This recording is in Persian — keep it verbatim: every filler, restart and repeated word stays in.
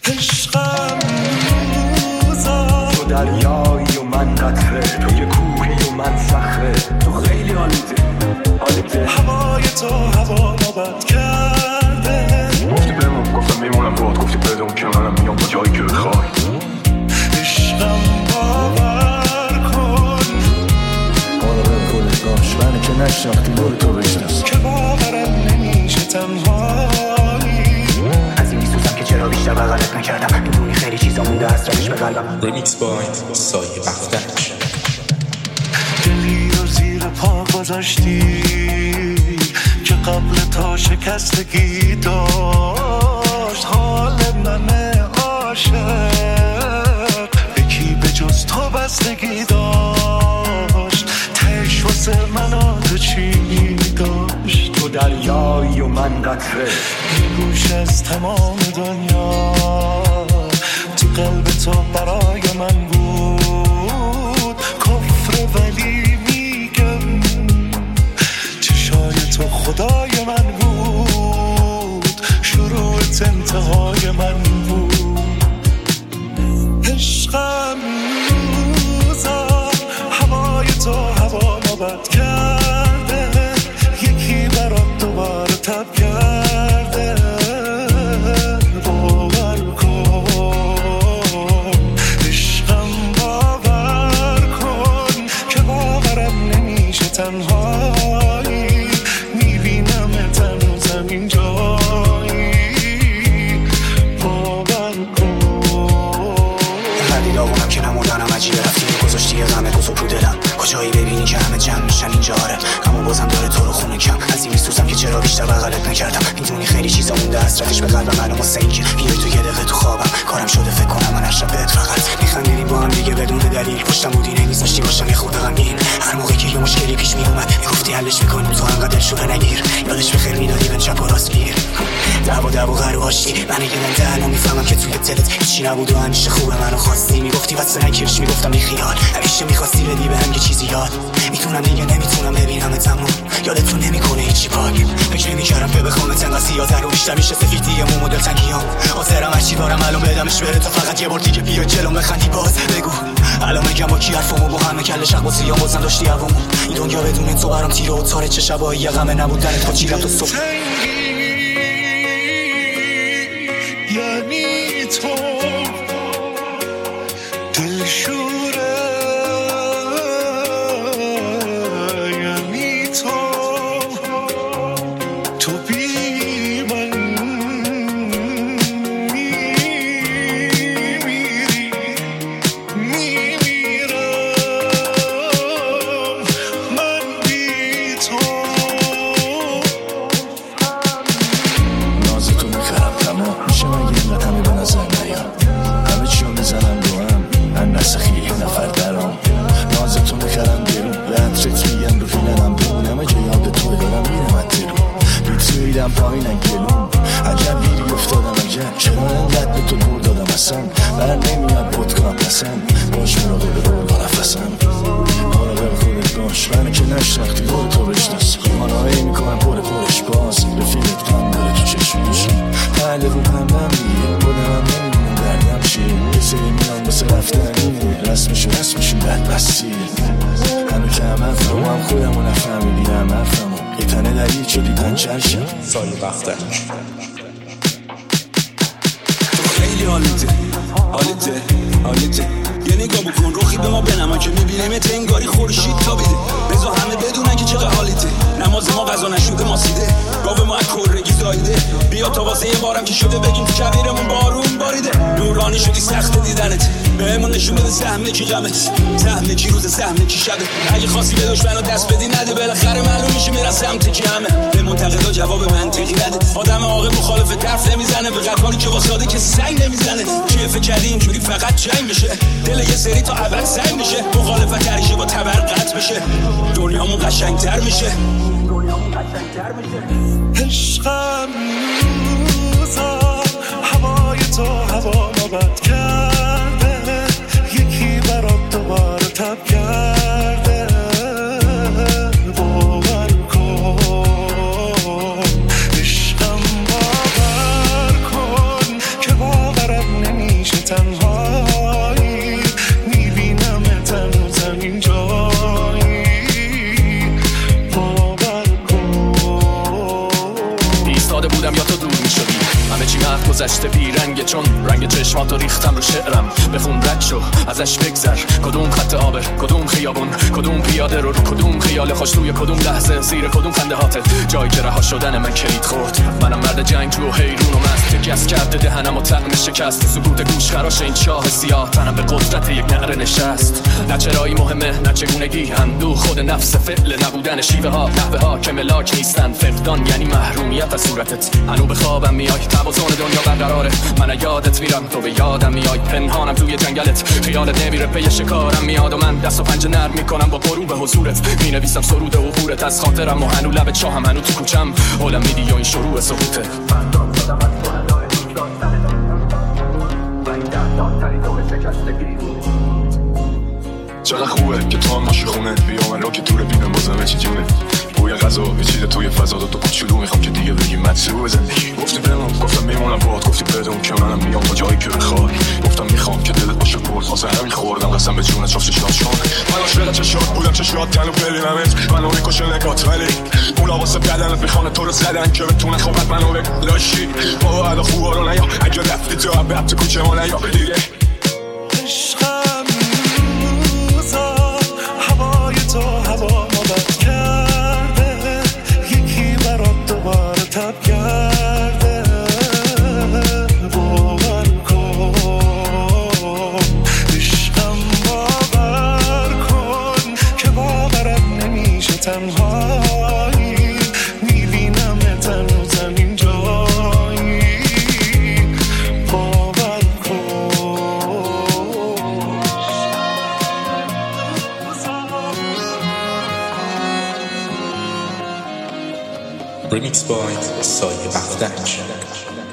عشقم روزا تو دریایی و من قطره، تو یه کوهی و من صخره، تو خیلی حالیته حالیته هوای تو هوا نبت کرده. گفتی بمون گفتم میمونم باید، گفتی بدون که منم میام با جایی که بخوای. عشقم باور کن باور خودت باش، منه که نشناختی برو تو بشناس که باورم نمیشه تنهایی. از این میسوزم که چرا بیشتر بغلت نکردم، میدونی خیلی چیزا مونده حسرتش به قلبم. ریمیکس باید سایه بختک. دلی رو زیر پا گذاشتی که قبل تا شکستگی داشت حال من عاشق، یکی به جز تو بستگی داشت، تش واسه من تو چی داشت. تو دریایی و من قطره، یه گوش از تمام دنیا تو قلب تو برای من بود کفر، ولی میگم چشای تو خدای من بود، شروعت انتهای من بود. عشقم روزا هوای تو هوا نبت کرده، یکی برات دوباره تب کرده. باور کن عشقم باور کن که باورم نمیشه تنهایی، میبینم تنو زمین جایی. باور کن قدی داغونم که نموندنم عجیبه، رفتی و گذاشتی یه غمه بزرگ رو دلم، کجایی ببینی که همه جمع میشن اینجا آره، اما بازم داره تو رو خونه کم. از این میسوزم که چرا بیشتر بغلت نکردم، میدونی خیلی چیزا مونده حسرتش به قلبم. الان واسه این که بیای تو یه دقیقه تو خوابم کارم شده فکر کنم من اشرف بهت فقط میخندیدیم با هم دیگه بدون دلیل، پشتم بودی نمیذاشتی باشم یه خورده غمگین. هر موقعی که یه مشکلی پیش میومد میگفتی حلش میکنیم، تو انقدر دلشوره نگیر، یادش بخیر میدادی بن چپ و راست گیر. دعوا دعوا غر و آشتی من یه دنده الان میفهمم که توی دلت هیچی نبود و همیشه خوبه منو خواستی، میگفتی واسه نکرش میگفتم بی خیال، همیشه میخواستی بدی بهم یه چیزی یاد. میتونم دیگه نمیتونم ببینم تموم، یادتون نمیکنه هیچی پاک، فکر نمیکردم که بخوامت انقدر سیاه‌تر و بیشتر میشه سفیدی مو مدل تنگیام. حاضرم هرچی دارم الان بدمش بره تا فقط یه بار دیگه بیا جلوم بخندی. باز بگو الان میگم با کی حرفمو با همه کله شق با سیام بازم داشتی هوامو، این دنیا بدون تو برام تیره و تاره، چه شبایی غم نبودنت با چیرم تو صبح. یعنی تو دلشوره، یعنی تو تو بی من میمیری میمیرم من بی تو. نازتو میخرم تمام میشه من یه اینقدر همه به نظر نیام، همه چیو میزنم رو هم من نسخی یه نفر درام. نازتو میخرم درون به عطرت میگم رو فیلنم بون، همه جا یاد توی دارم میرم اترون بیتویدم پایینم گلون. عجب گیری افتادم عجب چرا انقدر به تو دور دادم اصلا، بر نمیاد پودکام پسن باش مراقب رو با نفسم. مراقب خودت باش منه که نشناختی برو تو بشناس، خانهایی میکنم پر پرش باز رفیقت کم داره تو چشمش پهله رو پندم دیگه بودم هم نمیدونم دردم چیه، یه سری میان بسه رفتنیه رسمشو رسمشون بد بسیه. همه که هم افرمو هم خودم و نفهمیدی هم افرمو یه تنه دلیل شدی پنچر شم سایه بختک. خیلی حالیته حالیته حالیته یه نگاه بکن روخی به ما بنما که میبینیم تنگاری خورشید تابیده، بزا همه بدونن که چقدر حالیته. نماز ما غذا نشده ماسیده، گاو ما از کرگی زایده، بیا تا واسه یه بارم که شده بگیم تو کبیرمون بارون باریده. نورانی شدی سخت دیدنت، بهمون نشون بده سهم کی غمت، سهم کی روز سهم کی شبه. اگه خواستی به دشمنو دست بدی نده، بالاخره معلوم میشه میرن سمت کی همه. به منتقدا جواب منطقی نده، آدم عاقل مخالف طرف نمیزنه، به قطاری که واساده که سنگ نمیزنه. چیه فکر کردی اینجوری فقط جنگ بشه، دل یه سری تا ابد سنگ میشه، مخالفت هریشه با تبرقت بشه، دنیامون قشنگتر میشه. عشقم روزا هوای تو هوا نبت کرده، یکی برات دوباره تب کرده. باور کن عشقم باور کن که باورم دور میشدی. همه چی وقت گذشته بی رنگه، چون رنگ چشماتو ریختم رو شعرم. بخون رد شو ازش بگذر، کدوم خط آبر، کدوم خیابون، کدوم پیاده رو، کدوم خیال خوش روی کدوم لحظه، زیر کدوم خنده هاته. جایی که رها شدن من کلید خورد، منم مرد جنگ و حیرون و مست. گس کرده دهنم و طعم شکست، سکوت گوش خراش این چاه سیاه. تنم به قدرت یک نعره نشست. نه چرایی مهمه نه چگونگی، اندوه خود نفس فعل نبودن شیوه ها، نحوه ها که ملاک نیستن. فقدان یعنی محرومیت از صورتت. هنو به خوابم میای، توازن دنیا برقراره، من یادت میرم تو به یادم میای. پنهانم توی جنگلت، خیالت نمیره پی شکارم میاد و من دست و پنجه نرم میکنم با غروب حضورت. مینویسم سرود عبورت از خاطرم و هنو لب چاهم، هنو تو کوچم حالم میدی و این شروع سقوطه. چقدر خوبه که تو هم ماشی خونه، بیا من را که توره بینم بازم چی جونه. بوی غذا پیچیده توی فضا، دو تا کوچولو میخوام که دیگه بگیم مدسو زندگی. گفتی بمون، گفتم میمونم باهات، گفتی بدون که منم میام تا جایی که بخوای. گفتم میخوام که دلت باشه برد، واسه همین خوردم قسم به جونت چاف چشات شون. من عاشق چشات بودم، چشات تنو ببینمت منو میکشه نگات، ولی اونا واسه بدنت میخوان تو رو زدن که بتونه خوبت منو بگو لاشی. بابا ادا خوبا رو نیا، اگه رفتی تو هم تو کوچه ما نیا دیگه. تو هوا ما بد کرده، یکی برات دوباره تب کرده. باور کن عشقم، باور کن که باورم نمیشه تنهایی. میبینم تنو زمین جایی. باور کن. Remix by سایه بختک.